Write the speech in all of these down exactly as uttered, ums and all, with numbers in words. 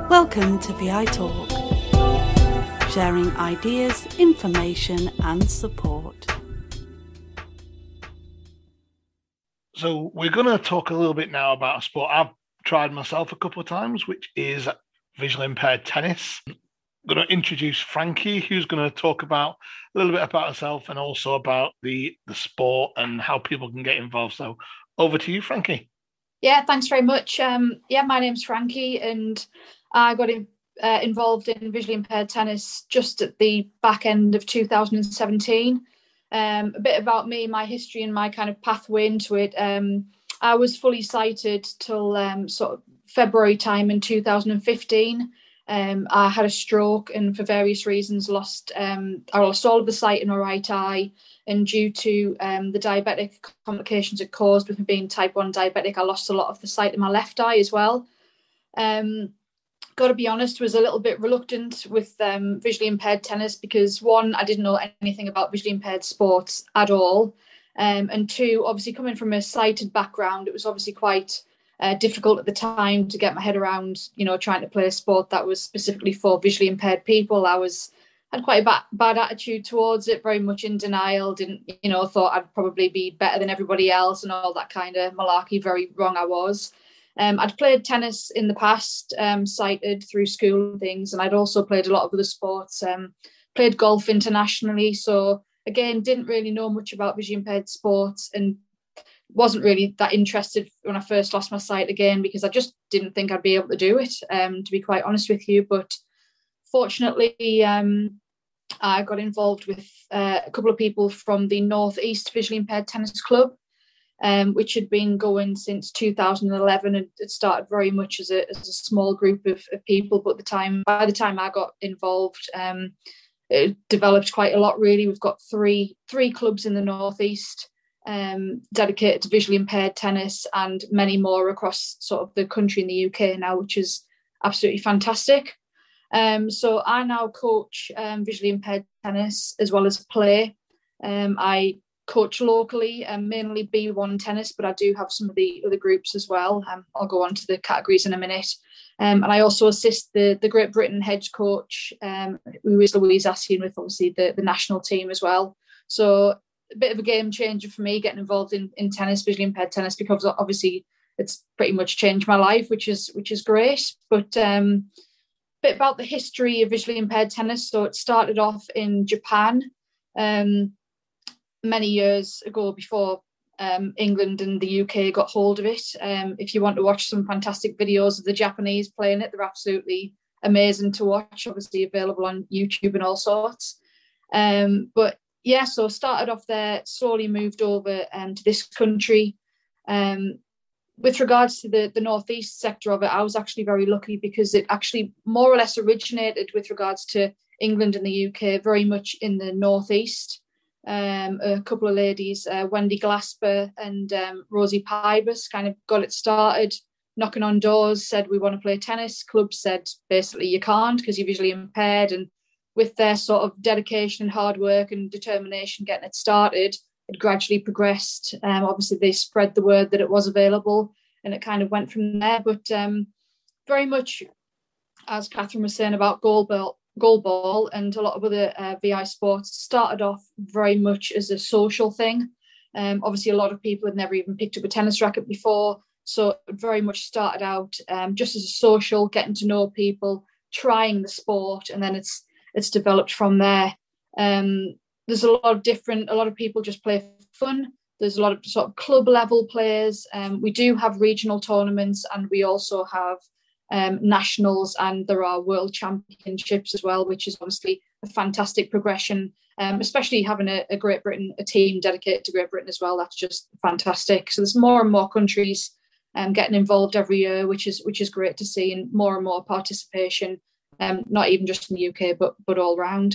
Welcome to V I Talk, sharing ideas, information and support. So we're going to talk a little bit now about a sport I've tried myself a couple of times, which is visually impaired tennis. I'm going to introduce Frankie, who's going to talk about a little bit about herself and also about the, the sport and how people can get involved. So over to you, Frankie. Yeah, thanks very much. Um, yeah, my name's Frankie and I got in, uh, involved in visually impaired tennis just at the back end of two thousand seventeen. Um, a bit about me, my history and my kind of pathway into it. Um, I was fully sighted till um, sort of February time in two thousand fifteen. Um, I had a stroke and for various reasons lost um, I lost all of the sight in my right eye, and due to um, the diabetic complications it caused with me being type one diabetic, I lost a lot of the sight in my left eye as well. Um, got to be honest, was a little bit reluctant with um, visually impaired tennis because one, I didn't know anything about visually impaired sports at all. Um, and two, obviously coming from a sighted background, it was obviously quite uh, difficult at the time to get my head around, you know, trying to play a sport that was specifically for visually impaired people. I was had quite a bad, bad attitude towards it, very much in denial, didn't, you know, thought I'd probably be better than everybody else and all that kind of malarkey. Very wrong I was. Um, I'd played tennis in the past, um, sighted through school and things, and I'd also played a lot of other sports, um, played golf internationally. So again, didn't really know much about visually impaired sports and wasn't really that interested when I first lost my sight again because I just didn't think I'd be able to do it, um, to be quite honest with you. But fortunately, um, I got involved with uh, a couple of people from the North East Visually Impaired Tennis Club, um, which had been going since two thousand eleven, and it started very much as a, as a small group of, of people. But the time by the time I got involved, um, it developed quite a lot. Really, we've got three three clubs in the North East um, dedicated to visually impaired tennis, and many more across sort of the country in the U K now, which is absolutely fantastic. Um, so I now coach um, visually impaired tennis as well as play. Um, I coach locally, um, mainly B one tennis, but I do have some of the other groups as well. Um, I'll go on to the categories in a minute. Um, and I also assist the, the Great Britain head coach, um, who is Louise Asien, with obviously the, the national team as well. So a bit of a game changer for me getting involved in, in tennis, visually impaired tennis, because obviously it's pretty much changed my life, which is which is great. But um, bit about the history of visually impaired tennis. So it started off in Japan um, many years ago before um, England and the U K got hold of it. Um, if you want to watch some fantastic videos of the Japanese playing it, they're absolutely amazing to watch, obviously available on YouTube and all sorts. Um, but yeah, so started off there, slowly moved over um, to this country. Um, With regards to the, the northeast sector of it, I was actually very lucky because it actually more or less originated with regards to England and the U K very much in the northeast. Um, a couple of ladies, uh, Wendy Glasper and um, Rosie Pybus, kind of got it started, knocking on doors, said we want to play tennis. Clubs said basically you can't because you're visually impaired. And with their sort of dedication and hard work and determination getting it started, it gradually progressed. Um, obviously, they spread the word that it was available, and it kind of went from there. But um, very much, as Catherine was saying about goalball, goalball and a lot of other uh, V I sports, started off very much as a social thing. Um, obviously, a lot of people had never even picked up a tennis racket before, so it very much started out um, just as a social, getting to know people, trying the sport, and then it's it's developed from there. Um, There's a lot of different, a lot of people just play for fun. There's a lot of sort of club level players. Um, we do have regional tournaments, and we also have um, nationals, and there are world championships as well, which is obviously a fantastic progression, um, especially having a, a Great Britain, a team dedicated to Great Britain as well. That's just fantastic. So there's more and more countries um, getting involved every year, which is which is great to see, and more and more participation, um, not even just in the U K, but, but all round.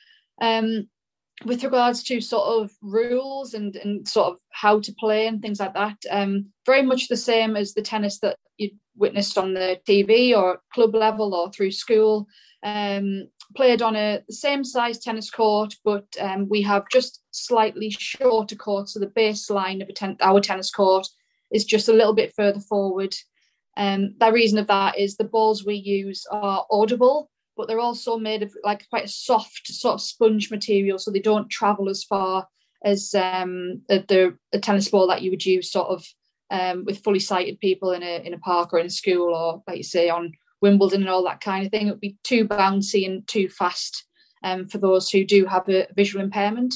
Um, With regards to sort of rules and, and sort of how to play and things like that, um, very much the same as the tennis that you witnessed on the T V or club level or through school. Um, played on a the same size tennis court, but um, we have just slightly shorter courts. So the baseline of a ten, our tennis court is just a little bit further forward. Um, the reason of that is the balls we use are audible, but they're also made of like quite a soft sort of sponge material, so they don't travel as far as um, the a tennis ball that you would use sort of um, with fully sighted people in a in a park or in a school, or like you say on Wimbledon and all that kind of thing. It would be too bouncy and too fast um, for those who do have a visual impairment.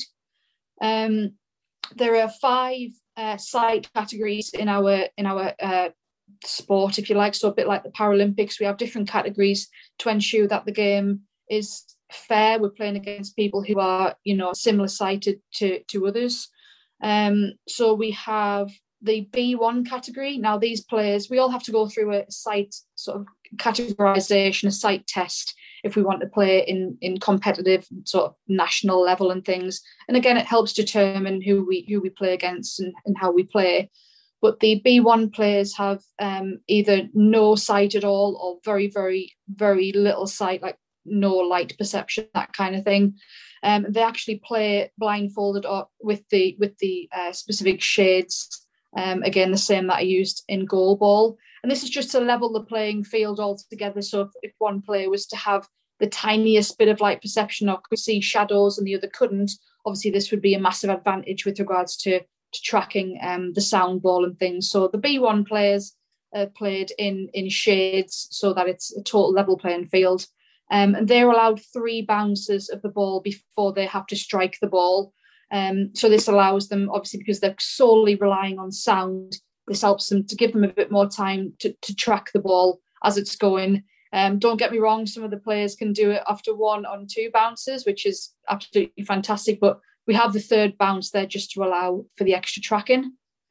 Um, there are five uh, sight categories in our in our uh, sport, if you like. So a bit like the Paralympics, we have different categories to ensure that the game is fair. We're playing against people who are, you know, similar sighted to to others. Um, so we have the B one category. Now these players, we all have to go through a sight sort of categorization, a sight test, if we want to play in in competitive sort of national level and things. And again, it helps determine who we who we play against and, and how we play. But the B one players have um, either no sight at all or very, very, very little sight, like no light perception, that kind of thing. Um, they actually play blindfolded or with the with the uh, specific shades. Um, again, the same that I used in goal ball. And this is just to level the playing field altogether. So if, if one player was to have the tiniest bit of light perception or could see shadows and the other couldn't, obviously this would be a massive advantage with regards to, to tracking um, the sound ball and things. So the B one players are played in, in shades so that it's a total level playing field. Um, and they're allowed three bounces of the ball before they have to strike the ball. Um, so this allows them, obviously, because they're solely relying on sound, this helps them to give them a bit more time to, to track the ball as it's going. Um, don't get me wrong, some of the players can do it after one on two bounces, which is absolutely fantastic. But we have the third bounce there just to allow for the extra tracking.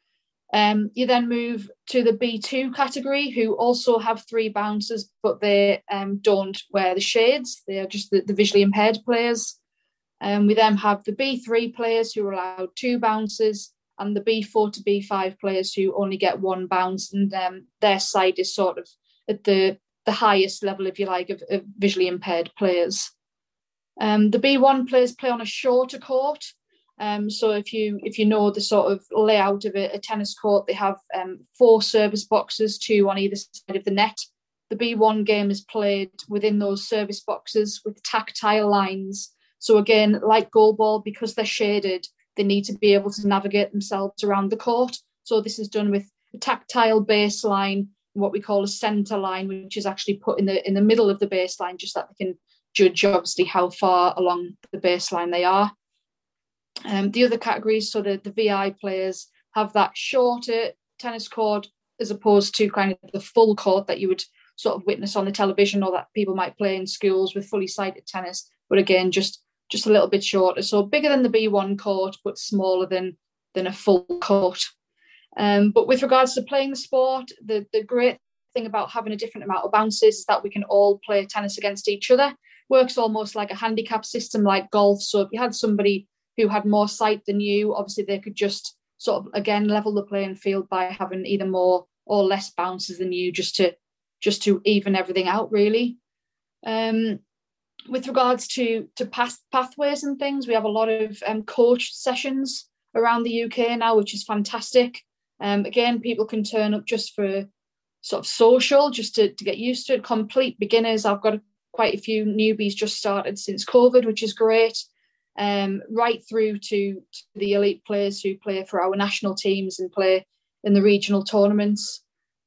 Um, you then move to the B two category, who also have three bounces, but they um, don't wear the shades. They are just the, the visually impaired players. Um, we then have the B three players who are allowed two bounces, and the B four to B five players who only get one bounce, and um, their sight is sort of at the, the highest level, if you like, of, of visually impaired players. Um, the B one players play on a shorter court. Um, so if you if you know the sort of layout of a, a tennis court, they have um, four service boxes, two on either side of the net. The B one game is played within those service boxes with tactile lines. So again, like goal ball, because they're shaded, they need to be able to navigate themselves around the court. So this is done with a tactile baseline, what we call a centre line, which is actually put in the in the middle of the baseline, just that they can judge obviously how far along the baseline they are. Um, the other categories, so the, the V I players have that shorter tennis court as opposed to kind of the full court that you would sort of witness on the television or that people might play in schools with fully sighted tennis. But again, just just a little bit shorter. So bigger than the B one court, but smaller than, than a full court. Um, but with regards to playing the sport, the, the great thing about having a different amount of bounces is that we can all play tennis against each other. Works almost like a handicap system like golf. So if you had somebody who had more sight than you, obviously they could just sort of, again, level the playing field by having either more or less bounces than you, just to just to even everything out, really. Um, with regards to, to path, pathways and things, we have a lot of um, coach sessions around the U K now, which is fantastic. Um, again, people can turn up just for sort of social, just to, to get used to it. Complete beginners. I've got quite a few newbies just started since COVID, which is great. Um, right through to, to the elite players who play for our national teams and play in the regional tournaments.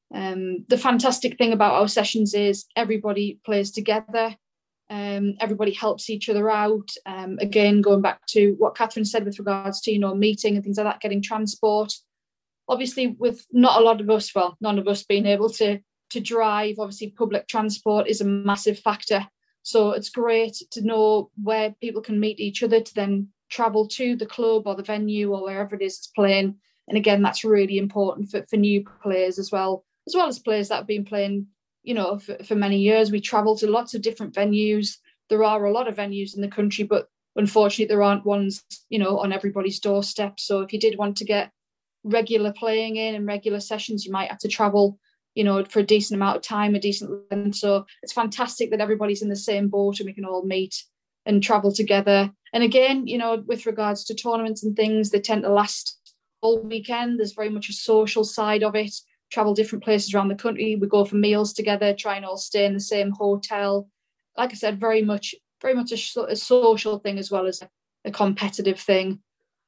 Um, the fantastic thing about our sessions is everybody plays together. Um, everybody helps each other out. Um, again, going back to what Catherine said with regards to, you know, meeting and things like that, getting transport. Obviously, with not a lot of us, well, none of us being able to, to drive, obviously public transport is a massive factor. So it's great to know where people can meet each other to then travel to the club or the venue or wherever it is it's playing. And again, that's really important for, for new players as well, as well as players that have been playing, you know, for, for many years. We travel to lots of different venues. There are a lot of venues in the country, but unfortunately there aren't ones, you know, on everybody's doorstep. So if you did want to get regular playing in and regular sessions, you might have to travel, you know, for a decent amount of time, a decent length. So it's fantastic that everybody's in the same boat and we can all meet and travel together. And again, you know, with regards to tournaments and things, they tend to last all weekend. There's very much a social side of it. travel different places around the country. We go for meals together, try and all stay in the same hotel. Like I said, very much, very much a, a social thing as well as a, a competitive thing.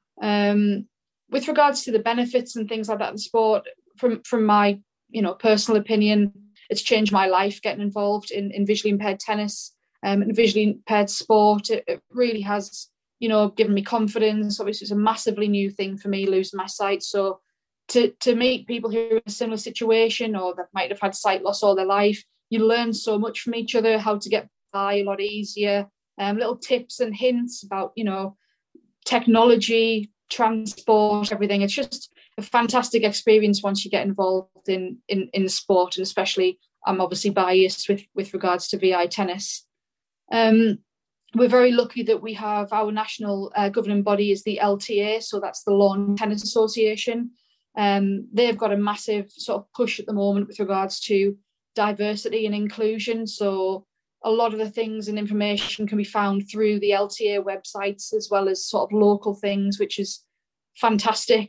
Um, with regards to the benefits and things like that in sport, from from my you know personal opinion, it's changed my life getting involved in, in visually impaired tennis um, and visually impaired sport. It, it really has, you know, given me confidence. Obviously, it's a massively new thing for me, losing my sight. So to, to meet people who are in a similar situation or that might have had sight loss all their life, you learn so much from each other, how to get by a lot easier, um, little tips and hints about, you know, technology, transport, everything. It's just a fantastic experience once you get involved in in in sport, and especially I'm obviously biased with with regards to V I tennis. Um, we're very lucky that we have our national uh, governing body is the L T A, so that's the Lawn Tennis Association. Um, they've got a massive sort of push at the moment with regards to diversity and inclusion. So a lot of the things and information can be found through the L T A websites as well as sort of local things, which is fantastic.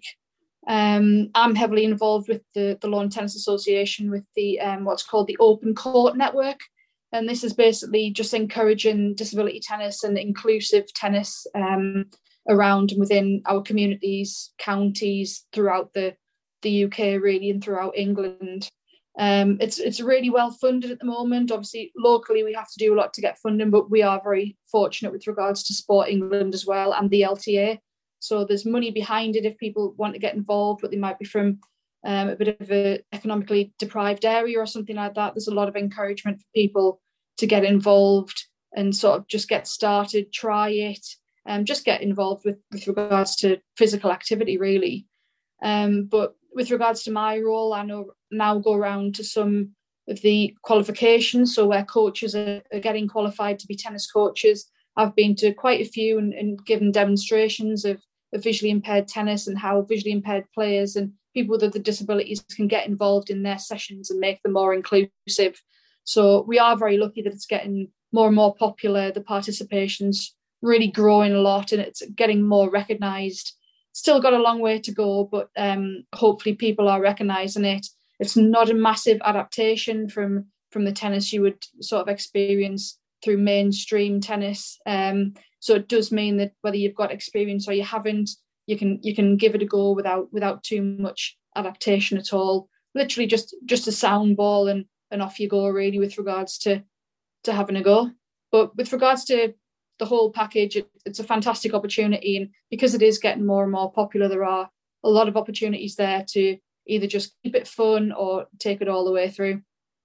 Um, I'm heavily involved with the, the Lawn Tennis Association with the um, what's called the Open Court Network. And this is basically just encouraging disability tennis and inclusive tennis um, around and within our communities, counties, throughout the, the U K really, and throughout England. Um, it's it's really well funded at the moment. Obviously, locally we have to do a lot to get funding, but we are very fortunate with regards to Sport England as well and the L T A. So there's money behind it if people want to get involved, but they might be from um, a bit of an economically deprived area or something like that. There's a lot of encouragement for people to get involved and sort of just get started, try it, and um, just get involved with, with regards to physical activity, really. Um, but with regards to my role, I know now go around to some of the qualifications. So where coaches are, are getting qualified to be tennis coaches, I've been to quite a few and, and given demonstrations of, of visually impaired tennis and how visually impaired players and people with other disabilities can get involved in their sessions and make them more inclusive. So we are very lucky that it's getting more and more popular. The participation's really growing a lot and it's getting more recognised. Still got a long way to go, but um, hopefully people are recognising it. It's not a massive adaptation from, from the tennis you would sort of experience through mainstream tennis. Um, so it does mean that whether you've got experience or you haven't, you can you can give it a go without without too much adaptation at all. Literally just just a sound ball and, and off you go, really, with regards to, to having a go. But with regards to the whole package, it, it's a fantastic opportunity, and because it is getting more and more popular, there are a lot of opportunities there to either just keep it fun or take it all the way through.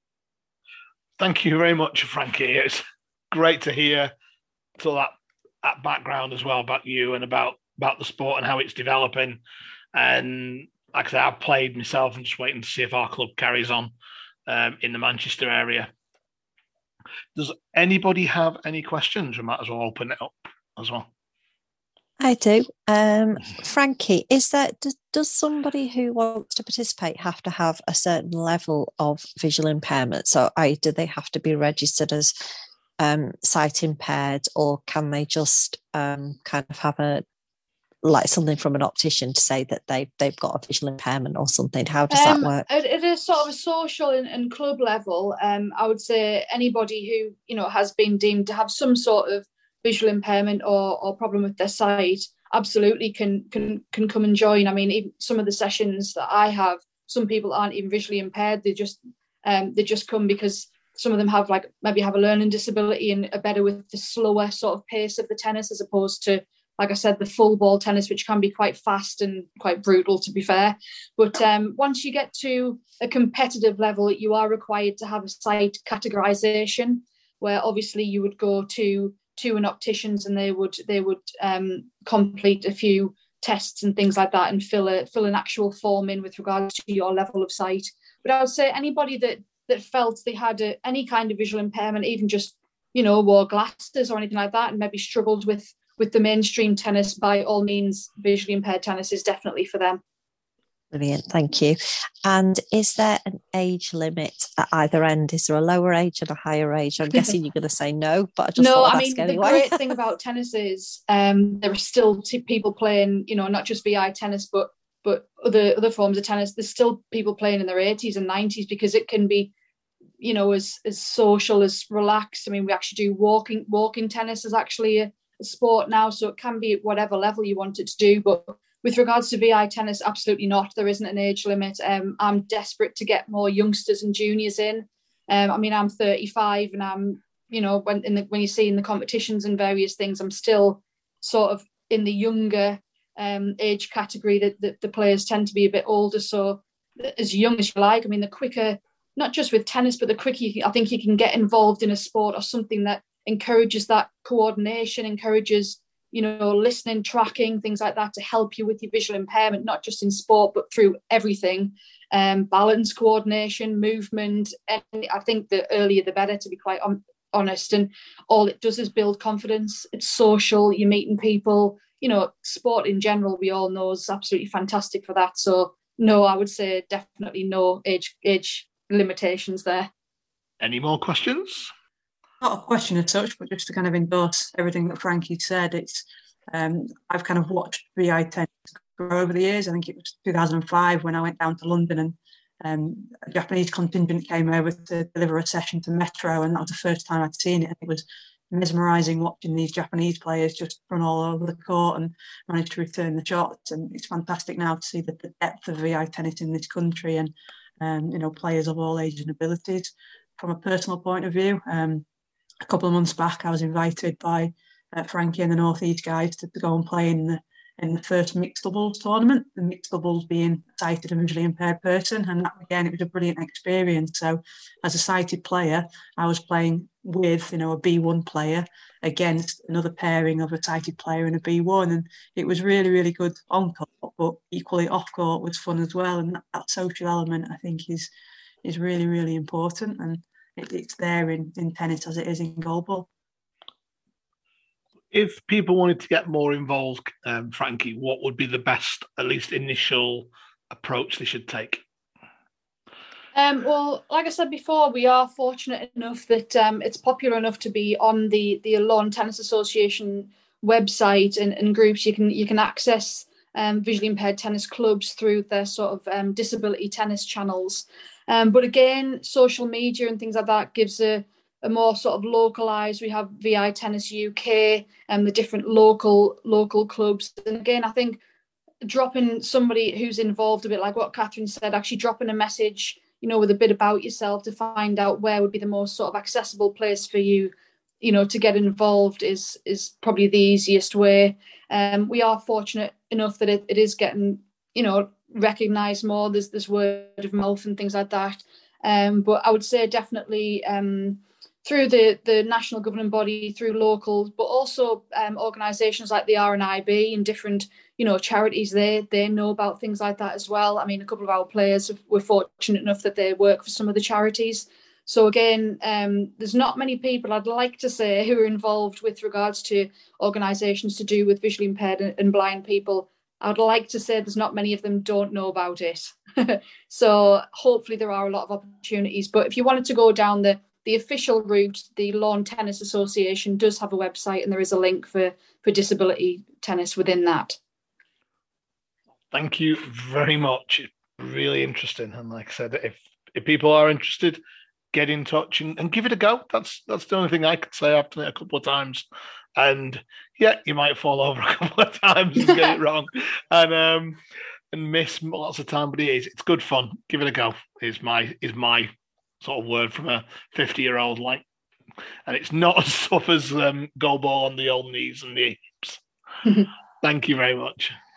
Thank you very much, Frankie. It's great to hear so that, that background as well about you and about, about the sport and how it's developing. And like I said, I've played myself and just waiting to see if our club carries on um, in the Manchester area. Does anybody have any questions? We might as well open it up as well. I do. Um, Frankie, is that does, does somebody who wants to participate have to have a certain level of visual impairment? So I, do they have to be registered as um, sight impaired, or can they just um, kind of have a like something from an optician to say that they they've got a visual impairment or something? How does um, that work? At, at a sort of a social and, and club level, um, I would say anybody who you know has been deemed to have some sort of visual impairment or, or problem with their sight absolutely can can can come and join. I mean, even some of the sessions that I have, some people aren't even visually impaired. They just um, they just come because some of them have like maybe have a learning disability and are better with the slower sort of pace of the tennis as opposed to, like I said, the full ball tennis, which can be quite fast and quite brutal, to be fair. But um, once you get to a competitive level, you are required to have a sight categorization, where obviously you would go to to an opticians and they would they would um, complete a few tests and things like that and fill a fill an actual form in with regards to your level of sight. But I would say anybody that that felt they had a, any kind of visual impairment, even just you know wore glasses or anything like that, and maybe struggled with with the mainstream tennis, by all means, visually impaired tennis is definitely for them. Brilliant, thank you. And is there an age limit at either end? Is there a lower age and a higher age? I'm guessing you're going to say no, but I just no. thought I'd I mean, ask anyway. The great thing about tennis is um, there are still t- people playing, you know, not just V I tennis, but but other other forms of tennis, there's still people playing in their eighties and nineties because it can be, you know, as as social, as relaxed. I mean, we actually do walking walking tennis is actually a, a sport now, so it can be at whatever level you want it to do. But with regards to V I tennis, absolutely not. There isn't an age limit. Um, I'm desperate to get more youngsters and juniors in. Um, I mean, I'm thirty-five, and I'm, you know, when in the, when you see in the competitions and various things, I'm still sort of in the younger um, age category. That the, the players tend to be a bit older, so as young as you like. I mean, the quicker, not just with tennis, but the quicker you, I think you can get involved in a sport or something that encourages that coordination, encourages, you know, listening, tracking, things like that to help you with your visual impairment, not just in sport, but through everything. Um, balance, coordination, movement. And I think the earlier the better, to be quite on, honest. And all it does is build confidence. It's social, you're meeting people. You know, sport in general, we all know, is absolutely fantastic for that. So no, I would say definitely no age age limitations there. Any more questions? Not a question as such, but just to kind of endorse everything that Frankie said. It's um, I've kind of watched V I tennis grow over the years. I think it was two thousand five when I went down to London, and um, a Japanese contingent came over to deliver a session to Metro, and that was the first time I'd seen it. It was mesmerising watching these Japanese players just run all over the court and manage to return the shots. And it's fantastic now to see the, the depth of V I tennis in this country, and um, you know, players of all ages and abilities. From a personal point of view, um, a couple of months back, I was invited by uh, Frankie and the North East guys to, to go and play in the in the first mixed doubles tournament. The mixed doubles being a sighted and visually impaired person, and that, again, it was a brilliant experience. So, as a sighted player, I was playing with, you know, a B one player against another pairing of a sighted player and a B one, and it was really, really good on court, but equally off court was fun as well. And that, that social element, I think, is is really, really important, and it, it's there in, in tennis as it is in goalball. If people wanted to get more involved, um, Frankie, what would be the best, at least initial approach they should take? Um, well, like I said before, we are fortunate enough that um, it's popular enough to be on the the Lawn Tennis Association website and, and groups. You can you can access um, visually impaired tennis clubs through their sort of um, disability tennis channels. Um, but again, social media and things like that gives a a more sort of localized. We have V I Tennis U K and the different local local clubs. And again, I think dropping somebody who's involved, a bit like what Catherine said, actually dropping a message, you know, with a bit about yourself to find out where would be the most sort of accessible place for you, you know, to get involved is is probably the easiest way. Um, we are fortunate enough that it, it is getting, you know, recognised more. There's this word of mouth and things like that. Um, but I would say definitely um, through the, the national governing body, through locals, but also um, organisations like the R N I B and different, you know, charities, they they know about things like that as well. I mean, a couple of our players were fortunate enough that they work for some of the charities. So again, um, there's not many people, I'd like to say, who are involved with regards to organisations to do with visually impaired and blind people. I'd like to say there's not many of them don't know about it. So hopefully there are a lot of opportunities. But if you wanted to go down the the official route, the Lawn Tennis Association does have a website, and there is a link for, for disability tennis within that. Thank you very much. It's really interesting. And like I said, if, if people are interested, get in touch and, and give it a go. That's that's the only thing I could say. I've done it a couple of times. And yeah, you might fall over a couple of times and get it wrong and um, and miss lots of time, but it is. It's good fun. Give it a go. Is my is my sort of word from a fifty-year-old, like, and it's not as tough as um, goalball on the old knees and the hips. Thank you very much.